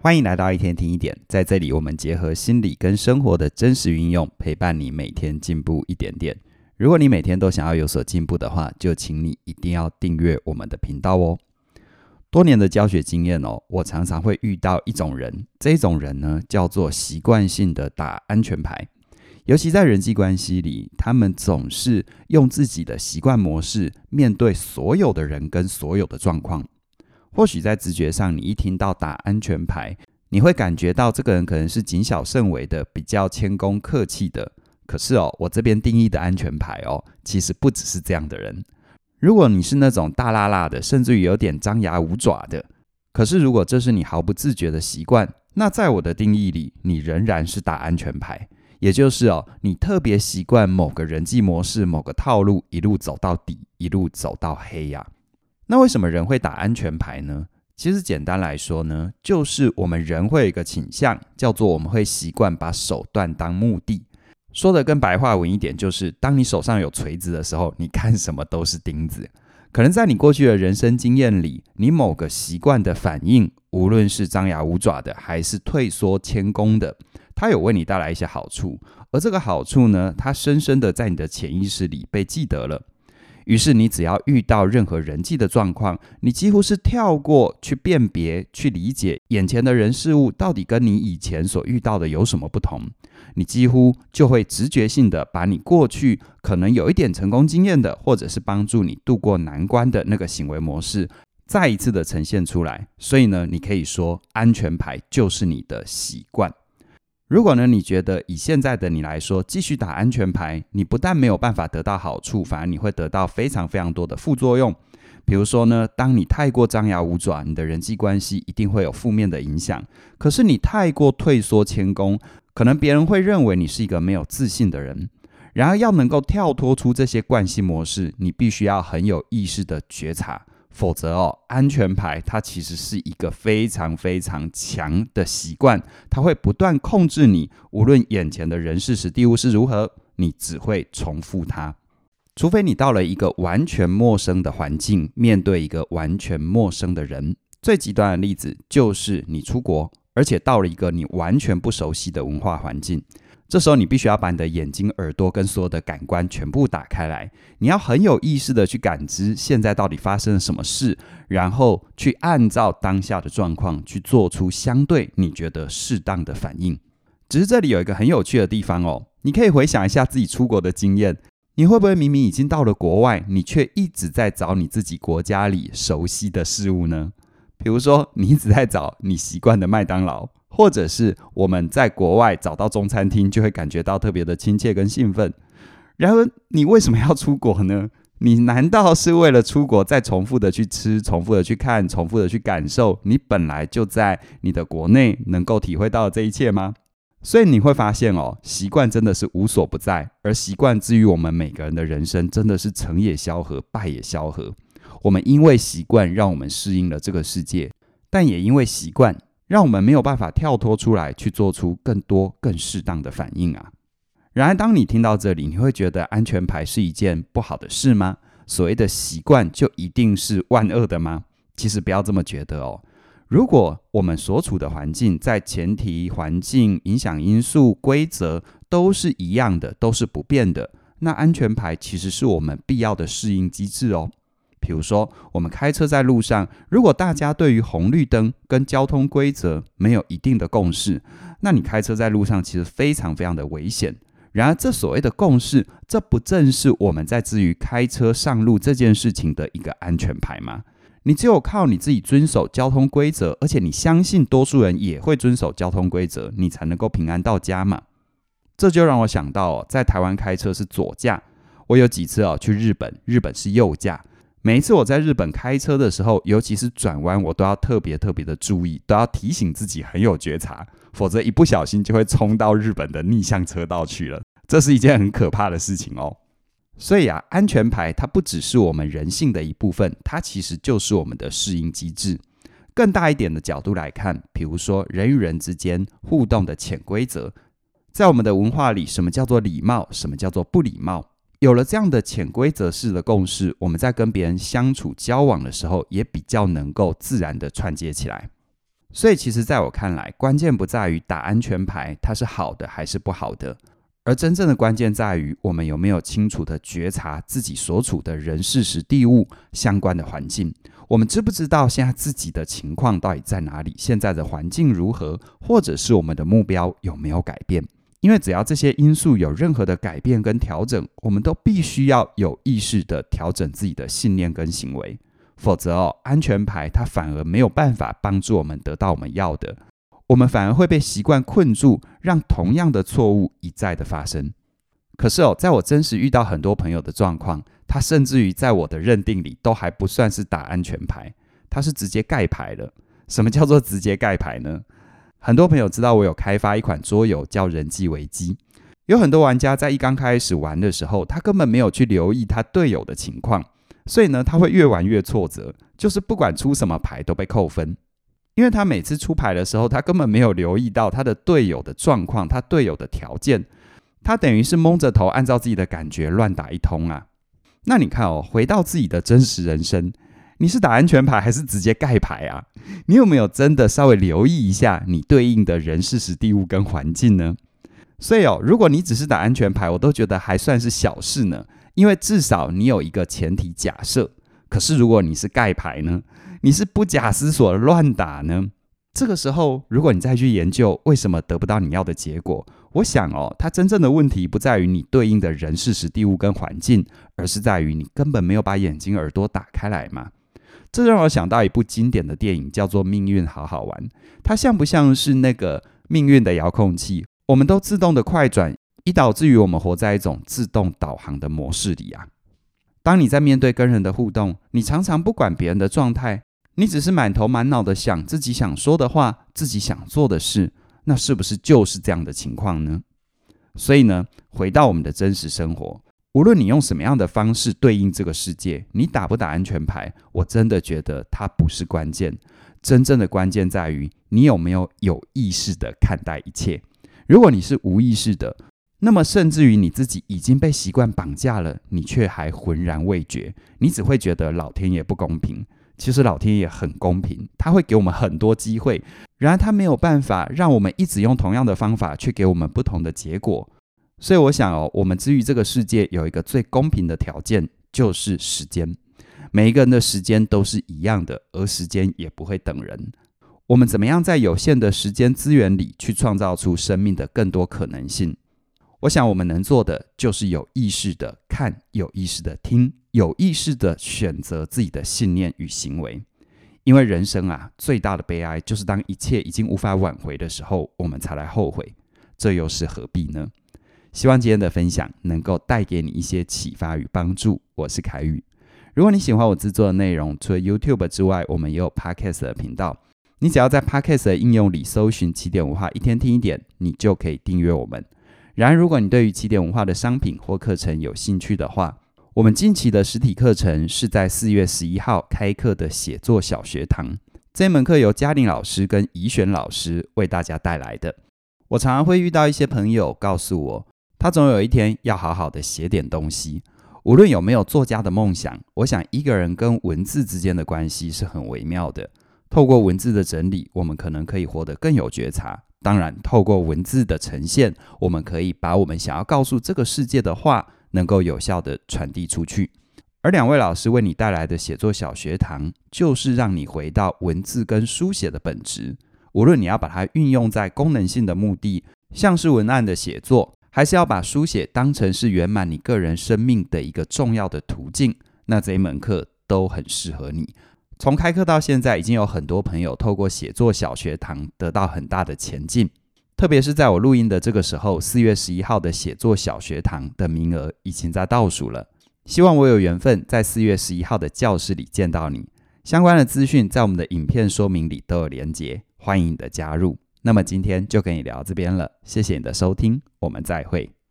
欢迎来到一天听一点，在这里我们结合心理跟生活的真实运用，陪伴你每天进步一点点。如果你每天都想要有所进步的话，就请你一定要订阅我们的频道哦。多年的教学经验我常常会遇到一种人，这种人呢叫做习惯性的打安全牌。尤其在人际关系里，他们总是用自己的习惯模式面对所有的人跟所有的状况。或许在直觉上，你一听到打安全牌，你会感觉到这个人可能是谨小慎微的，比较谦恭客气的。可是我这边定义的安全牌其实不只是这样的人。如果你是那种大辣辣的，甚至于有点张牙舞爪的，可是如果这是你毫不自觉的习惯，那在我的定义里，你仍然是打安全牌。也就是你特别习惯某个人际模式、某个套路，一路走到底，一路走到黑呀。那为什么人会打安全牌呢？其实简单来说呢，就是我们人会有一个倾向，叫做我们会习惯把手段当目的。说的更白话文一点，就是当你手上有锤子的时候，你看什么都是钉子。可能在你过去的人生经验里，你某个习惯的反应，无论是张牙舞爪的，还是退缩谦恭的，它有为你带来一些好处，而这个好处呢，它深深的在你的潜意识里被记得了。于是你只要遇到任何人际的状况，你几乎是跳过去辨别、去理解眼前的人事物到底跟你以前所遇到的有什么不同，你几乎就会直觉性的把你过去可能有一点成功经验的，或者是帮助你度过难关的那个行为模式，再一次的呈现出来。所以呢，你可以说安全牌就是你的习惯。如果呢，你觉得以现在的你来说，继续打安全牌，你不但没有办法得到好处，反而你会得到非常非常多的副作用。比如说呢，当你太过张牙舞爪，你的人际关系一定会有负面的影响。可是你太过退缩谦恭，可能别人会认为你是一个没有自信的人。然而要能够跳脱出这些惯性模式，你必须要很有意识的觉察。否则安全牌它其实是一个非常非常强的习惯，它会不断控制你，无论眼前的人事时地物是如何，你只会重复它。除非你到了一个完全陌生的环境，面对一个完全陌生的人。最极端的例子就是你出国，而且到了一个你完全不熟悉的文化环境。这时候你必须要把你的眼睛、耳朵跟所有的感官全部打开来，你要很有意识的去感知现在到底发生了什么事，然后去按照当下的状况去做出相对你觉得适当的反应。只是这里有一个很有趣的地方你可以回想一下自己出国的经验，你会不会明明已经到了国外，你却一直在找你自己国家里熟悉的事物呢？比如说你一直在找你习惯的麦当劳，或者是我们在国外找到中餐厅就会感觉到特别的亲切跟兴奋。然而你为什么要出国呢？你难道是为了出国再重复的去吃、重复的去看、重复的去感受你本来就在你的国内能够体会到的这一切吗？所以你会发现习惯真的是无所不在，而习惯之于我们每个人的人生真的是成也萧何，败也萧何。我们因为习惯让我们适应了这个世界，但也因为习惯让我们没有办法跳脱出来去做出更多更适当的反应啊。然而当你听到这里，你会觉得安全牌是一件不好的事吗？所谓的习惯就一定是万恶的吗？其实不要这么觉得如果我们所处的环境在前提、环境、影响因素、规则都是一样的，都是不变的，那安全牌其实是我们必要的适应机制比如说我们开车在路上，如果大家对于红绿灯跟交通规则没有一定的共识，那你开车在路上其实非常非常的危险。然而这所谓的共识，这不正是我们在至于开车上路这件事情的一个安全牌吗？你只有靠你自己遵守交通规则，而且你相信多数人也会遵守交通规则，你才能够平安到家嘛。这就让我想到在台湾开车是左驾，我有几次去日本是右驾。每一次我在日本开车的时候，尤其是转弯，我都要特别的注意，都要提醒自己很有觉察，否则一不小心就会冲到日本的逆向车道去了。这是一件很可怕的事情所以安全牌它不只是我们人性的一部分，它其实就是我们的适应机制。更大一点的角度来看，比如说人与人之间互动的潜规则，在我们的文化里，什么叫做礼貌，什么叫做不礼貌，有了这样的潜规则式的共识，我们在跟别人相处交往的时候，也比较能够自然的串接起来。 所以其实在我看来，关键不在于打安全牌它是好的还是不好的，而真正的关键在于我们有没有清楚的觉察自己所处的人事时地物相关的环境。我们知不知道现在自己的情况到底在哪里，现在的环境如何，或者是我们的目标有没有改变。因为只要这些因素有任何的改变跟调整，我们都必须要有意识的调整自己的信念跟行为，否则安全牌它反而没有办法帮助我们得到我们要的，我们反而会被习惯困住，让同样的错误一再的发生。可是在我真实遇到很多朋友的状况，他甚至于在我的认定里都还不算是打安全牌，他是直接盖牌了。什么叫做直接盖牌呢？很多朋友知道我有开发一款桌游叫人际危机，有很多玩家在一刚开始玩的时候，他根本没有去留意他队友的情况，所以呢，他会越玩越挫折，就是不管出什么牌都被扣分。因为他每次出牌的时候，他根本没有留意到他的队友的状况，他队友的条件，他等于是蒙着头按照自己的感觉乱打一通啊。那你看回到自己的真实人生，你是打安全牌还是直接盖牌啊？你有没有真的稍微留意一下你对应的人事时地物跟环境呢？所以如果你只是打安全牌，我都觉得还算是小事呢，因为至少你有一个前提假设。可是如果你是盖牌呢，你是不假思索的乱打呢，这个时候如果你再去研究为什么得不到你要的结果，我想它真正的问题不在于你对应的人事时地物跟环境，而是在于你根本没有把眼睛耳朵打开来嘛。这让我想到一部经典的电影，叫做《命运好好玩》。它像不像是那个命运的遥控器？我们都自动的快转，以导致于我们活在一种自动导航的模式里啊。当你在面对跟人的互动，你常常不管别人的状态，你只是满头满脑的想自己想说的话，自己想做的事，那是不是就是这样的情况呢？所以呢，回到我们的真实生活，无论你用什么样的方式对应这个世界，你打不打安全牌，我真的觉得它不是关键。真正的关键在于你有没有意识的看待一切。如果你是无意识的，那么甚至于你自己已经被习惯绑架了，你却还浑然未觉，你只会觉得老天爷不公平。其实老天爷很公平，他会给我们很多机会，然而他没有办法让我们一直用同样的方法去给我们不同的结果。所以我想我们之于这个世界有一个最公平的条件，就是时间。每一个人的时间都是一样的，而时间也不会等人。我们怎么样在有限的时间资源里去创造出生命的更多可能性？我想我们能做的就是有意识的看，有意识的听，有意识的选择自己的信念与行为。因为人生最大的悲哀就是当一切已经无法挽回的时候，我们才来后悔，这又是何必呢？希望今天的分享能够带给你一些启发与帮助。我是凯宇。如果你喜欢我制作的内容，除了 YouTube 之外，我们也有 Podcast 的频道。你只要在 Podcast 的应用里搜寻起点文化一天听一点，你就可以订阅我们。然而如果你对于起点文化的商品或课程有兴趣的话，我们近期的实体课程是在4月11号开课的写作小学堂。这门课由嘉玲老师跟怡璇老师为大家带来的。我常常会遇到一些朋友告诉我，他总有一天要好好的写点东西。无论有没有作家的梦想，我想一个人跟文字之间的关系是很微妙的。透过文字的整理，我们可能可以活得更有觉察。当然，透过文字的呈现，我们可以把我们想要告诉这个世界的话，能够有效的传递出去。而两位老师为你带来的写作小学堂，就是让你回到文字跟书写的本质。无论你要把它运用在功能性的目的，像是文案的写作，还是要把书写当成是圆满你个人生命的一个重要的途径，那这一门课都很适合你。从开课到现在，已经有很多朋友透过写作小学堂得到很大的前进。特别是在我录音的这个时候，4月11号的写作小学堂的名额已经在倒数了。希望我有缘分在4月11号的教室里见到你。相关的资讯在我们的影片说明里都有连结，欢迎你的加入。那么今天就跟你聊到这边了，谢谢你的收听，我们再会。